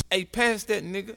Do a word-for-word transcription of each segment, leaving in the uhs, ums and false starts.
Hey, pass that, nigga.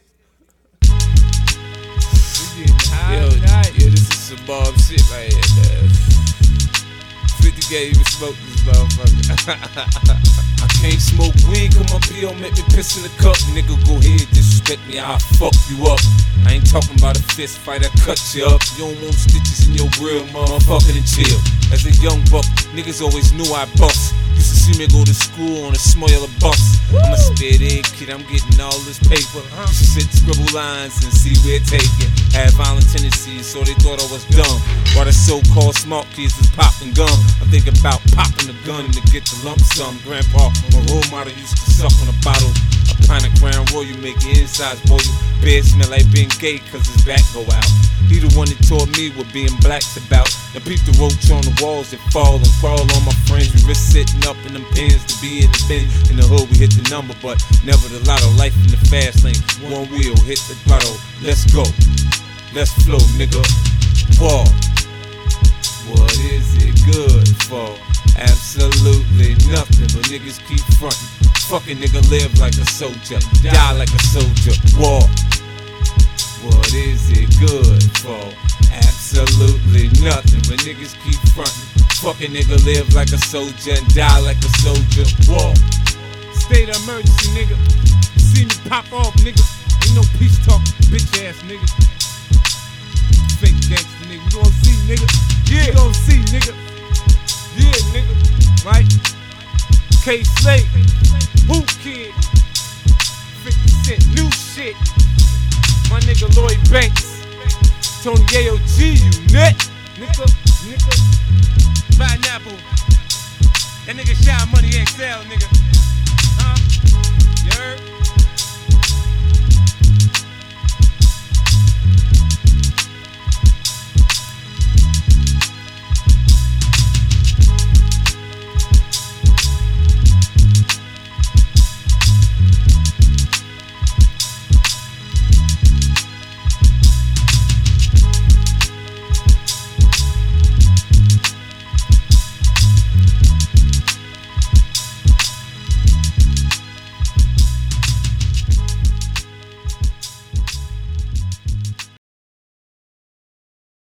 We getting high Yo, tonight. yeah, this is some bomb shit right here, man. fifty gave me smoke this motherfucker. I can't smoke weed, come up here, don't make me piss in the cup. Nigga, go ahead, disrespect me, I'll fuck you up. I ain't talking about a fist fight, I cut you up. You don't want stitches in your grill, motherfucker, and chill. As a young buck, niggas always knew I bust. Used to see me go to school on a smaller bus. I'm a spit egg kid, I'm getting all this paper. Used to sit, scribble lines and see where it take it. Had violent tendencies, so they thought I was dumb. While the so-called smart kids was popping gum, I'm thinking about popping a gun to get the lump sum. Grandpa, my role model, used to suck on a bottle. A pint of Crown Royal make your insides boil. Bed smell like being gay cause his back go out. He the one that taught me what being black's about. Now peep the roach on the walls that fall and crawl on my friends. We risk sitting up in them pins to be in the bin. In the hood we hit the number, but never the lotto. Life in the fast lane, one wheel, hit the throttle. Let's go, let's flow, nigga. Whoa. What is it good for? Absolutely nothing, but niggas keep frontin'. Fucking nigga live like a soldier, die like a soldier. War. What is it good for? Absolutely nothing, but niggas keep frontin'. Fucking nigga live like a soldier and die like a soldier. War. State of emergency, nigga. You see me pop off, nigga. Ain't no peace talk, bitch ass nigga. Fake gangster nigga. You gon' see, nigga. Yeah. You gon' see, nigga. Yeah, nigga. Right? K-Slate. Who Kid? fifty cent, new shit. My nigga Lloyd Banks. Tony A O G, you net. Nigga, nigga. Rotten Apple. That nigga Shine Money X L, nigga. Huh? You heard?